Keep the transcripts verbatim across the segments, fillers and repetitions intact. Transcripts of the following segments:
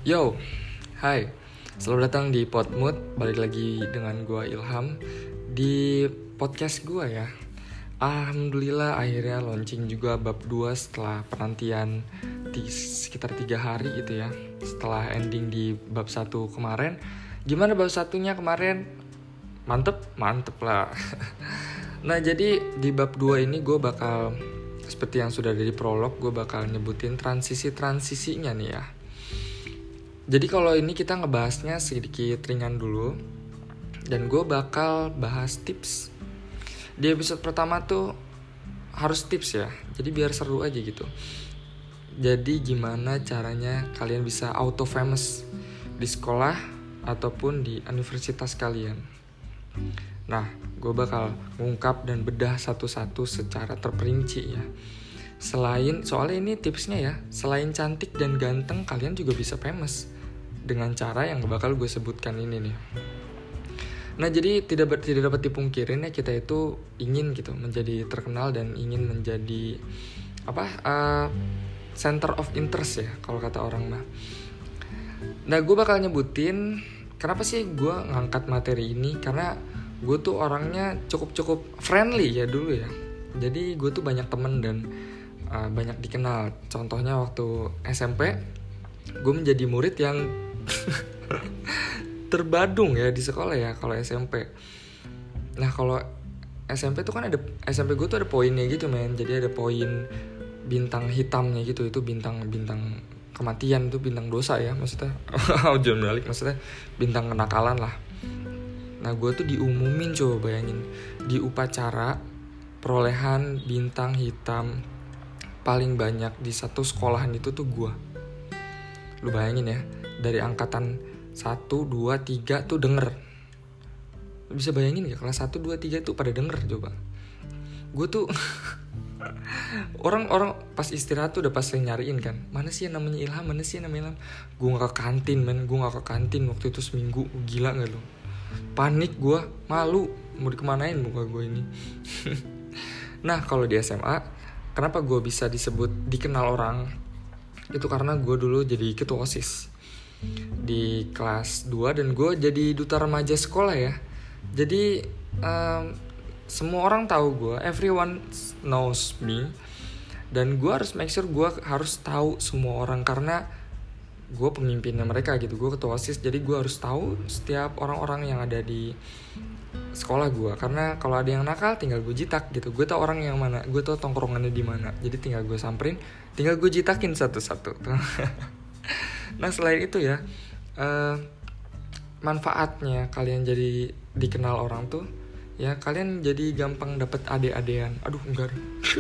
Yo, hai, selamat datang di Podmood. Balik lagi dengan gue Ilham di podcast gue ya. Alhamdulillah akhirnya launching juga bab dua setelah penantian di sekitar tiga hari gitu ya. Setelah ending di bab satu kemarin. Gimana bab satunya kemarin? Mantep? Mantep lah. Nah jadi di bab dua ini gue bakal, seperti yang sudah ada di prolog, gue bakal nyebutin transisi-transisinya nih ya. Jadi kalau ini kita ngebahasnya sedikit ringan dulu. Dan gue bakal bahas tips. Di episode pertama tuh harus tips ya. Jadi biar seru aja gitu. Jadi gimana caranya kalian bisa auto famous di sekolah ataupun di universitas kalian. Nah, gue bakal ngungkap dan bedah satu-satu secara terperinci ya. Selain, soalnya ini tipsnya ya, selain cantik dan ganteng, kalian juga bisa famous dengan cara yang bakal gue sebutkan ini nih. Nah jadi tidak tidak dapat dipungkirin ya, kita itu ingin gitu menjadi terkenal dan ingin menjadi apa uh, center of interest ya kalau kata orang mah. Nah gue bakal nyebutin kenapa sih gue ngangkat materi ini, karena gue tuh orangnya cukup-cukup friendly ya dulu ya. Jadi gue tuh banyak temen dan uh, banyak dikenal. Contohnya waktu S M P gue menjadi murid yang terbadung ya di sekolah ya kalau S M P. Nah kalau S M P tuh kan ada, S M P gue tuh ada poinnya gitu men. Jadi ada poin bintang hitamnya gitu, itu bintang bintang kematian, itu bintang dosa ya maksudnya. Jangan balik, maksudnya bintang kenakalan lah. Nah gue tuh diumumin, coba bayangin, di upacara perolehan bintang hitam paling banyak di satu sekolahan itu tuh gue. Lu bayangin ya, dari angkatan satu, dua, tiga tuh denger. Bisa bayangin gak kelas satu, dua, tiga tuh pada denger coba. Gue tuh Orang-orang pas istirahat tuh udah pasti nyariin kan, mana sih yang namanya Ilham, mana sih yang namanya Ilham. Gue gak ke kantin men, gue gak ke kantin waktu itu seminggu. Gila gak lu? Panik gue, malu, mau dikemanain muka gue ini. Nah kalau di S M A, kenapa gue bisa disebut dikenal orang? Itu karena gue dulu jadi ketua OSIS di kelas dua dan gue jadi duta remaja sekolah ya. Jadi um, semua orang tahu gue, everyone knows me. Dan gue harus make sure gue harus tahu semua orang karena gue pemimpinnya mereka gitu. Gue ketua OSIS, jadi gue harus tahu setiap orang-orang yang ada di sekolah gue. Karena kalau ada yang nakal tinggal gue jitak gitu. Gue tahu orang yang mana, gue tahu tongkrongannya di mana. Jadi tinggal gue samperin, tinggal gue jitakin satu-satu. Nah selain itu ya, uh, manfaatnya kalian jadi dikenal orang tuh ya, kalian jadi gampang dapet ade-adean. Aduh enggak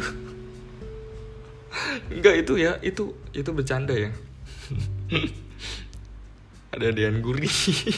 enggak itu ya, itu itu bercanda ya. Ade-adean gurih.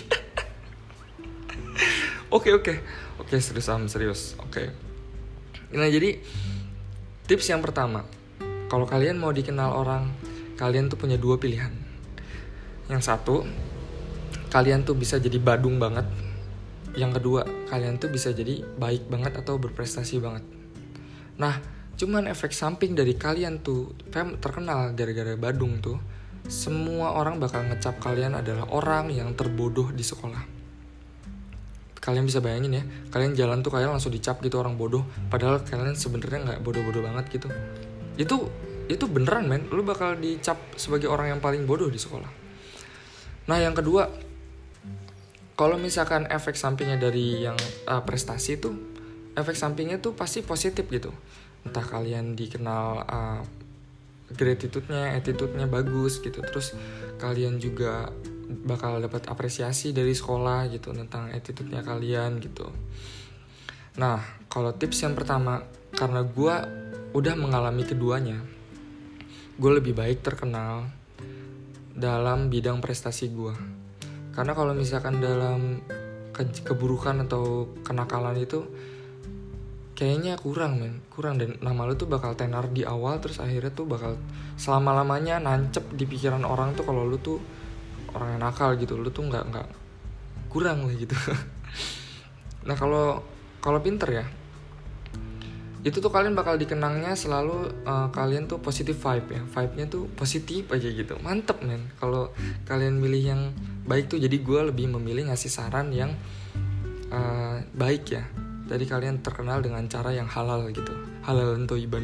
Oke oke oke serius am serius oke. Nah jadi tips yang pertama, kalau kalian mau dikenal orang, kalian tuh punya dua pilihan. Yang satu, kalian tuh bisa jadi badung banget. Yang kedua, kalian tuh bisa jadi baik banget atau berprestasi banget. Nah, cuman efek samping dari kalian tuh terkenal gara-gara badung tuh, semua orang bakal ngecap kalian adalah orang yang terbodoh di sekolah. Kalian bisa bayangin ya, kalian jalan tuh kalian langsung dicap gitu orang bodoh, padahal kalian sebenarnya nggak bodoh-bodoh banget gitu. Itu itu beneran men, lu bakal dicap sebagai orang yang paling bodoh di sekolah. Nah yang kedua, kalau misalkan efek sampingnya dari yang uh, prestasi tuh, efek sampingnya tuh pasti positif gitu. Entah kalian dikenal uh, gratitude-nya, attitude-nya bagus gitu. Terus kalian juga bakal dapat apresiasi dari sekolah gitu tentang attitude-nya kalian gitu. Nah kalau tips yang pertama, karena gue udah mengalami keduanya, gue lebih baik terkenal dalam bidang prestasi gue. Karena kalau misalkan dalam ke- keburukan atau kenakalan itu kayaknya kurang men, kurang. Dan nama lu tuh bakal tenar di awal, terus akhirnya tuh bakal selama-lamanya nancep di pikiran orang tuh kalau lu tuh orang yang nakal gitu. Lu tuh nggak nggak kurang lah gitu. Nah kalau kalau pinter ya, itu tuh kalian bakal dikenangnya selalu uh, kalian tuh positive vibe ya, vibe-nya tuh positif aja gitu, mantep men. Kalau kalian milih yang baik tuh, jadi gue lebih memilih ngasih saran yang uh, baik ya. Jadi kalian terkenal dengan cara yang halal gitu, halal toiban.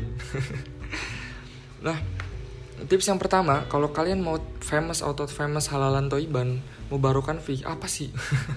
Nah, tips yang pertama, kalau kalian mau famous atau famous halalan toiban, mubarokan fi apa sih?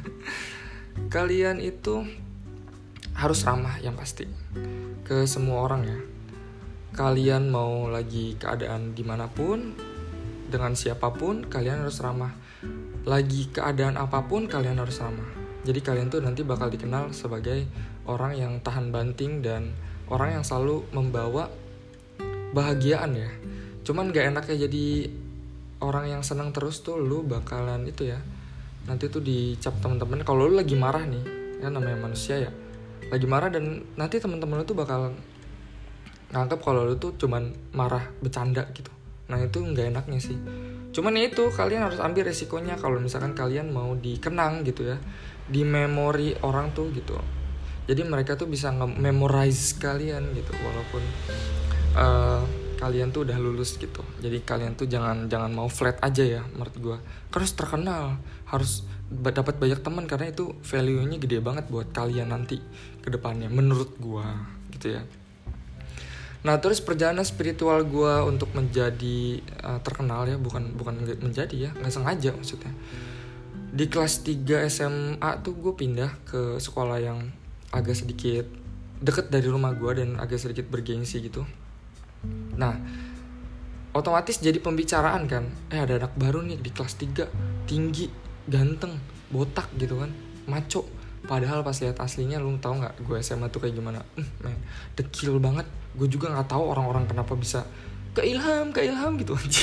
Kalian itu harus ramah yang pasti ke semua orang ya. Kalian mau lagi keadaan dimanapun, dengan siapapun, kalian harus ramah. Lagi keadaan apapun, kalian harus ramah. Jadi kalian tuh nanti bakal dikenal sebagai orang yang tahan banting dan orang yang selalu membawa bahagiaan ya. Cuman gak enaknya jadi orang yang senang terus tuh, lu bakalan itu ya, nanti tuh dicap teman-teman kalau lu lagi marah nih, kan namanya manusia ya, lagi marah, dan nanti teman-teman lu tuh bakal nganggap kalau lu tuh cuman marah bercanda gitu. Nah itu nggak enaknya sih. Cuman ya itu, kalian harus ambil resikonya kalau misalkan kalian mau dikenang gitu ya, di memori orang tuh gitu. Jadi mereka tuh bisa nge-memorize kalian gitu, walaupun uh, kalian tuh udah lulus gitu. Jadi kalian tuh jangan jangan mau flat aja ya menurut gue. Harus terkenal, harus dapat banyak teman, karena itu value-nya gede banget buat kalian nanti ke depannya menurut gue gitu ya. Nah, terus perjalanan spiritual gue untuk menjadi uh, terkenal ya, bukan bukan menjadi ya, nggak sengaja maksudnya. Di kelas tiga S M A tuh gue pindah ke sekolah yang agak sedikit deket dari rumah gue dan agak sedikit bergengsi gitu. Nah, otomatis jadi pembicaraan kan. Eh ada anak baru nih di kelas tiga, tinggi, ganteng, botak gitu kan, maco. Padahal pas lihat aslinya, lu tahu nggak gue S M A tuh kayak gimana? Hmm, man, dekil banget. Gue juga nggak tahu orang-orang kenapa bisa ke Ilham, ke Ilham gitu aja.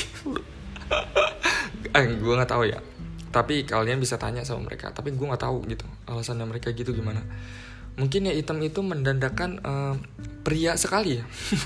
eh, gue nggak tahu ya. Tapi kalian bisa tanya sama mereka. Tapi gue nggak tahu gitu alasannya mereka gitu gimana. Mungkin ya hitam itu mendandakan uh, pria sekali ya.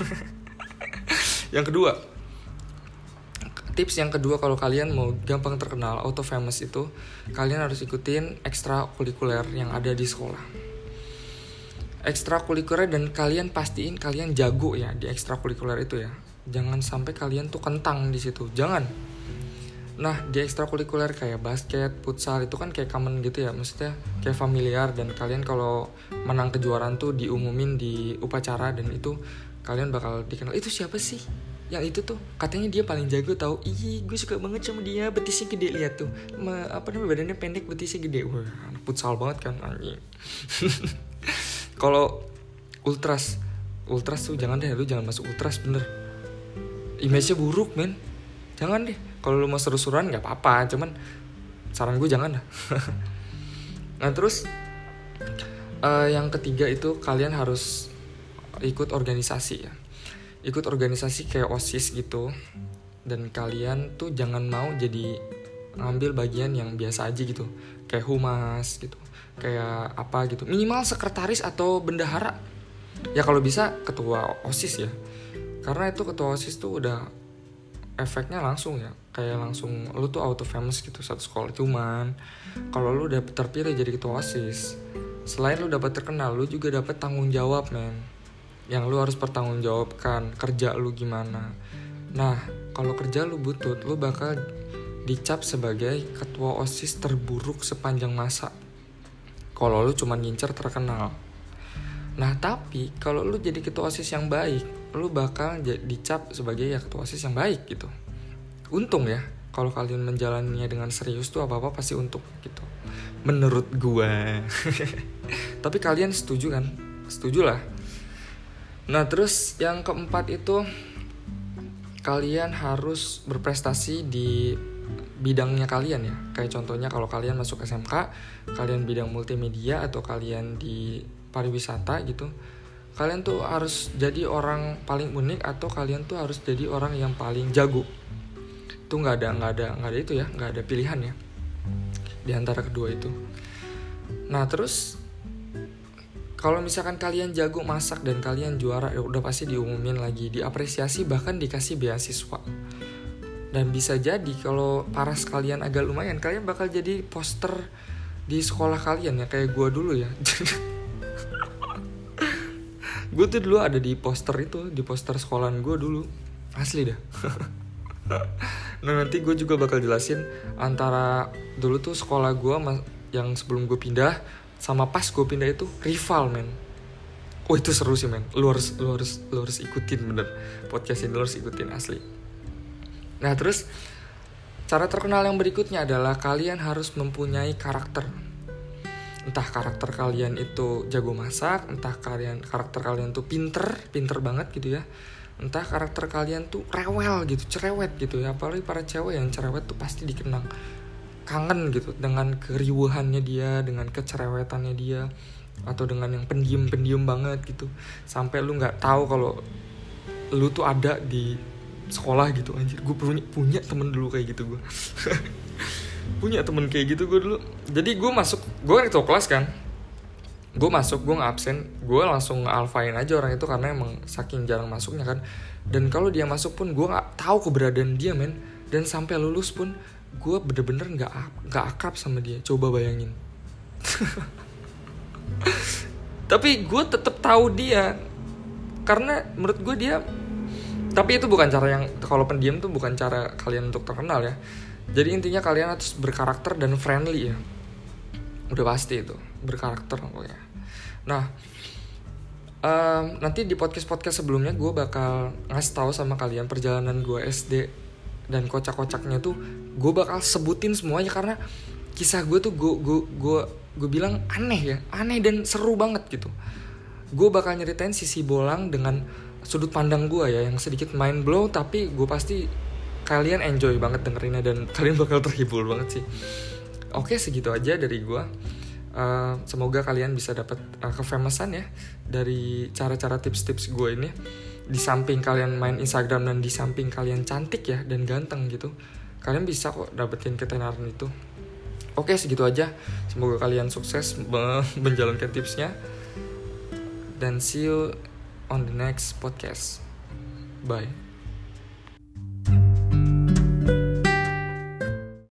Yang kedua, tips yang kedua kalau kalian mau gampang terkenal, auto famous itu, kalian harus ikutin ekstrakurikuler yang ada di sekolah. Ekstrakurikuler, dan kalian pastiin kalian jago ya di ekstrakurikuler itu ya. Jangan sampai kalian tuh kentang di situ, jangan. Nah, di ekstrakurikuler kayak basket, futsal itu kan kayak common gitu ya, maksudnya kayak familiar, dan kalian kalau menang kejuaraan tuh diumumin di upacara, dan itu kalian bakal dikenal. Itu siapa sih? Yang itu tuh katanya dia paling jago tahu. Ih, gue suka banget sama dia, betisnya gede, lihat tuh. Ma, apa namanya, badannya pendek, betisnya gede. Wah, futsal banget kan anjing. Kalau ultras, ultras tuh jangan deh, lu jangan masuk ultras bener. Image-nya buruk, men. Jangan deh. Kalau lu mau seru-seruan nggak apa-apa, cuman saran gue jangan dah. Nah terus uh, yang ketiga itu kalian harus ikut organisasi ya. Ikut organisasi kayak OSIS gitu. Dan kalian tuh jangan mau jadi ngambil bagian yang biasa aja gitu, kayak humas gitu, kayak apa gitu. Minimal sekretaris atau bendahara. Ya kalau bisa ketua OSIS ya. Karena itu ketua OSIS tuh udah efeknya langsung ya, kayak langsung lu tuh auto famous gitu satu sekolah. Cuman kalau lu udah terpilih jadi ketua OSIS, selain lu dapat terkenal, lu juga dapat tanggung jawab, men. Yang lu harus pertanggungjawabkan kerja lu gimana. Nah, kalau kerja lu butut, lu bakal dicap sebagai ketua OSIS terburuk sepanjang masa. Kalau lu cuma ngincer terkenal. Nah, tapi kalau lu jadi ketua OSIS yang baik, lu bakal dicap sebagai ya ketua OSIS yang baik gitu. Untung ya, kalau kalian menjalaninya dengan serius tuh apa-apa pasti untung gitu. Menurut gua. Tapi kalian setuju kan? Setuju lah. Nah, terus yang keempat itu kalian harus berprestasi di bidangnya kalian ya. Kayak contohnya kalau kalian masuk S M K, kalian bidang multimedia atau kalian di pariwisata gitu, kalian tuh harus jadi orang paling unik atau kalian tuh harus jadi orang yang paling jago. Tuh nggak ada nggak ada nggak ada itu ya, nggak ada pilihan ya di antara kedua itu. Nah terus kalau misalkan kalian jago masak dan kalian juara, ya udah pasti diumumin lagi, diapresiasi, bahkan dikasih beasiswa. Dan bisa jadi kalau paras kalian agak lumayan, kalian bakal jadi poster di sekolah kalian ya, kayak gua dulu ya. Gue tuh dulu ada di poster itu, di poster sekolahan gue dulu. Asli dah. Nah nanti gue juga bakal jelasin antara dulu tuh sekolah gue yang sebelum gue pindah sama pas gue pindah itu rival men. Oh itu seru sih men. Lu harus, lu harus, lu harus ikutin bener podcast ini, lu harus ikutin asli. Nah terus cara terkenal yang berikutnya adalah kalian harus mempunyai karakter. Entah karakter kalian itu jago masak, entah kalian karakter kalian tuh pinter, pinter banget gitu ya. Entah karakter kalian tuh rewel gitu, cerewet gitu ya. Apalagi para cewek yang cerewet tuh pasti dikenang kangen gitu dengan keriuhannya dia, dengan kecerewetannya dia, atau dengan yang pendiam-pendiam banget gitu. Sampai lu nggak tahu kalau lu tuh ada di sekolah gitu anjir. Gue punya punya temen dulu kayak gitu gue. Punya temen kayak gitu gue dulu. Jadi gue masuk, gue kan ketua kelas kan. Gue masuk, gue nggak absen, gue langsung nge-alphain aja orang itu karena emang saking jarang masuknya kan. Dan kalau dia masuk pun gue nggak tahu keberadaan dia men. Dan sampai lulus pun gue bener-bener nggak nggak akrab sama dia. Coba bayangin. Tapi gue tetap tahu dia karena menurut gue dia. Tapi itu bukan cara yang, kalau pendiam tuh bukan cara kalian untuk terkenal ya. Jadi intinya kalian harus berkarakter dan friendly ya. Udah pasti itu berkarakter pokoknya. Nah um, nanti di podcast-podcast sebelumnya gue bakal ngasih tahu sama kalian perjalanan gue S D dan kocak-kocaknya tuh gue bakal sebutin semuanya karena kisah gue tuh gue gue gue gue bilang aneh ya, aneh dan seru banget gitu. Gue bakal nyeritain sisi Bolang dengan sudut pandang gue ya yang sedikit mind blow, tapi gue pasti kalian enjoy banget dengerinnya dan kalian bakal terhibur banget sih. Oke segitu aja dari gue. Uh, semoga kalian bisa dapat uh, kefamousan ya dari cara-cara tips-tips gue ini. Di samping kalian main Instagram dan di samping kalian cantik ya dan ganteng gitu, kalian bisa kok dapetin ketenaran itu. Oke segitu aja. Semoga kalian sukses menjalankan tipsnya. Dan see you on the next podcast. Bye.